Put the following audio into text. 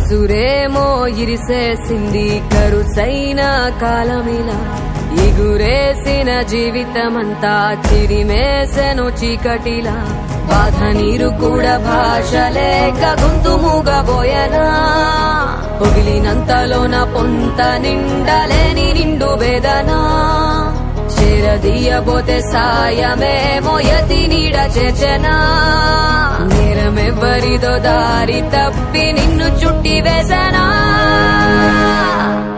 ఉసురేమో ఇరిసేసింది కరుసైన కాలమిలా ఎగురేసిన జీవితమంతా చిరిమేసెను చీకటిలా బాధ నీరు కూడా భాష లేక గొంతు మూగబోయనా పొగిలినంతలోన పొంత నిండలేని నిండు వేదనా చేరదీయబోతే సాయమేమో యతి నీడ చేర్చనా నేరమెవ్వరిదో దారి తప్పి నిన్ను చుట్టి వేసనా